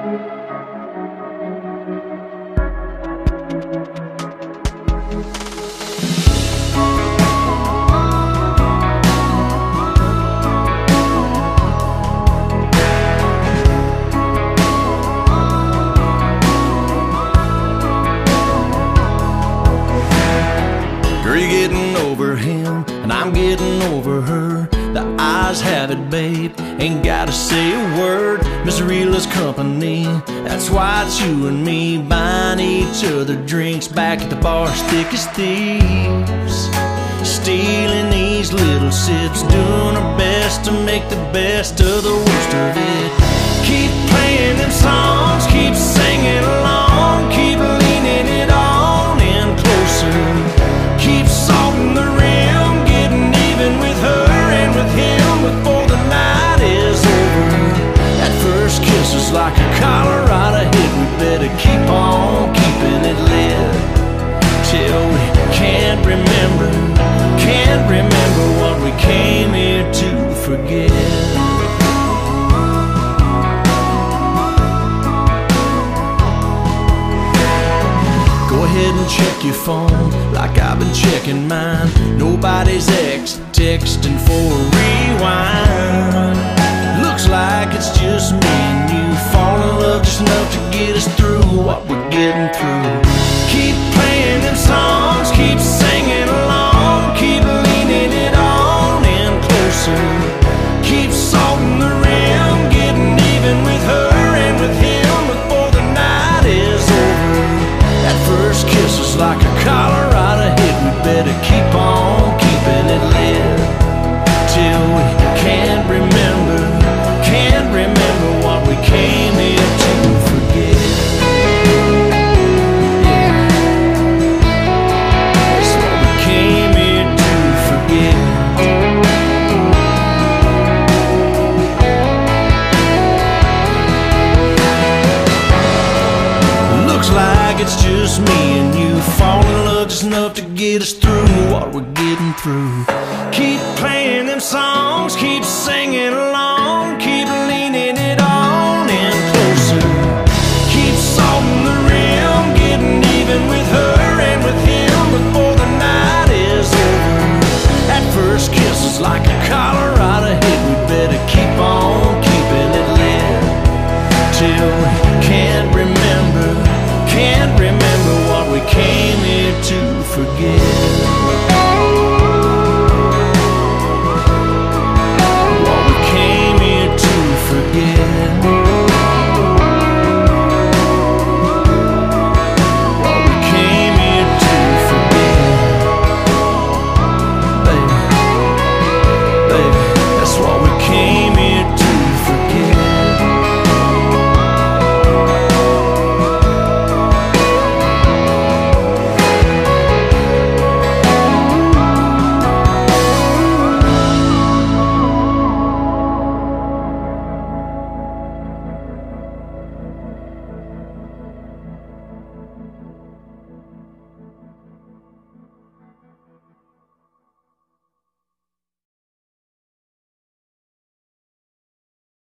You're getting over him, and I'm getting over her. The eyes have it, babe, ain't gotta say a word. Misery loves company, that's why it's you and me, buying each other drinks back at the bar, thick as thieves, stealing these little sips, doing our best to make the best of the worst of it. Keep playing them songs, keep singing along, keep leaning it on in closer. Keep salting the rim, getting even with her and with him before the night is over. That first kiss is like a Colorado hit. We better keep on keeping it lit till we can't remember what we came here to forget. Go ahead and check your phone like I've been checking mine. Nobody's texting for a rewind. Looks like it's just me and you, fall in love just enough to get us through what we're getting through. Keep playing them songs, keep singing along, keep leaning it on in closer. Keep salting the rim, getting even with her and with him before the night is over. That first kiss is like a Colorado hit. We better keep on keeping it lit till we can't remember what we came here to forget. Yeah, that's what we came here to forget. Looks like it's just me and you, fall in love just enough to get us through what we're getting through. Keep playing them songs, keep singing along.